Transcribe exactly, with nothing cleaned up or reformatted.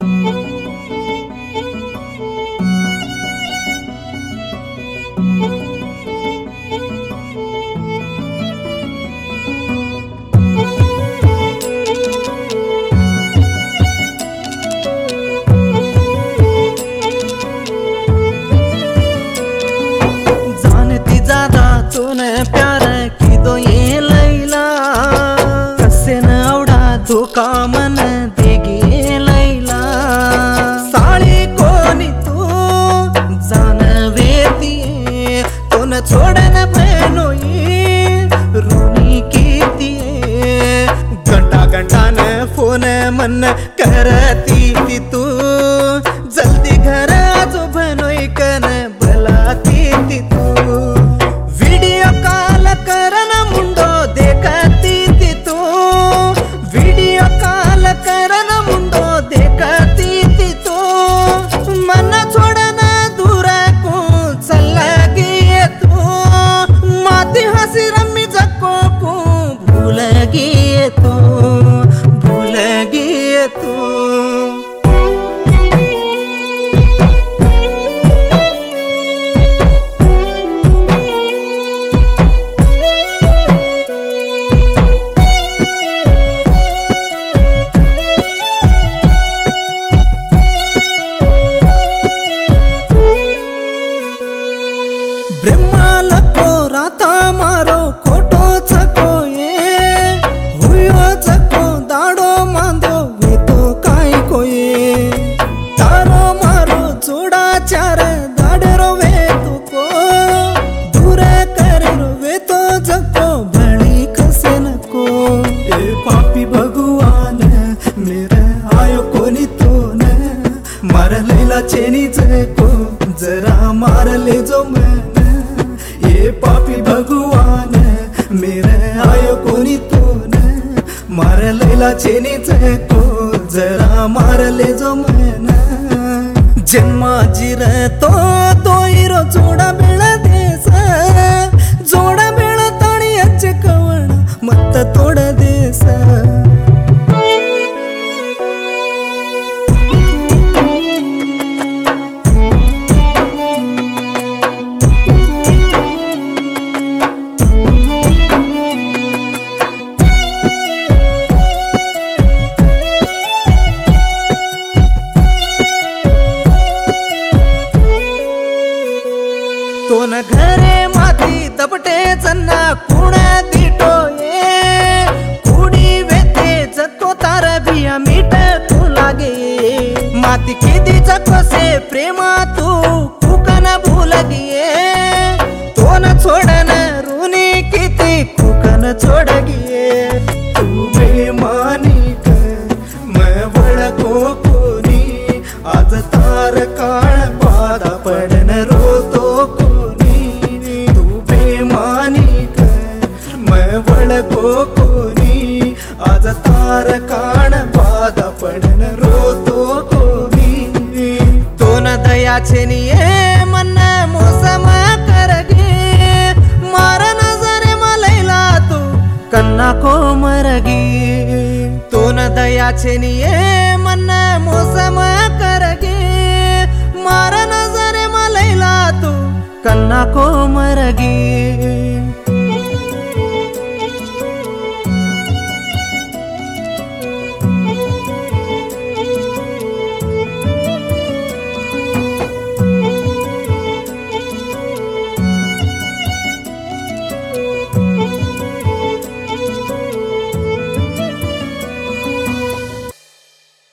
जानती ज्यादा तूने प्यार की दो ये लैला, कसे न आवडा धोका मन देगी लैला। साळी कोणी तू जानवेतीये, तोन छोडन बहनोई रोनी कीतीये। घंटा घंटान फोन मन करती ती तू, जल्दी घर आजो बनोई कन भलाती ती तू। वीडियो कॉल करन मुंडो देखती ती तू, वीडियो कॉल करन मुंडो देखती ती तू। मन छोड़न दूर को चला गिये तू, माती हसी रम्मी जको को भूल गिये तू, भूल गिये तू। ब्रह्मालको राता मारो खोटो छको ये, हुयो छको दाडो मांदो वे तो काय कोये। तारो मारो जोड़ा चार दाडरो वे तो को, दूर करो वे तो जको भली कसे नको। ए पापी भगवान मेरे आयो कोनी तो न, मार लैला चेनी को जरा मार ले जो मैं। ये पापी भगवान मेरे आयो कोणी तो न, मार लैला चेनी को जरा मार ले जो मैं। जन्मा जिर तो तोईरो जोड़ा बेड़ा देस, जोड़ा बेड़ा ताणी अच्छे कवण मत तोड़ देस। तोन घरे माती दबटे चन्ना कुण दिटो ये, कुडी वेते जको तार बिया मीठ तू लागे। माती किती जको से प्रेमा तू कुकन भूल गिये, तोन छोड़न रूनी किती कुकन छोड़ गिये। तू बेमानी कर मैं वळको कोनी, आज तार काळ बाधा पडन रोतो वळको कोनी, आज तार काण बाद पडन रोतो कोनी। तोन दया छेनिये मन मोसम करगे, मार नजरे मलैला तू कन्ना को मरगी। तोन दया छेनिये मन मोसम करगे, मार नजरे मलैला तू कन्ना को मरगी।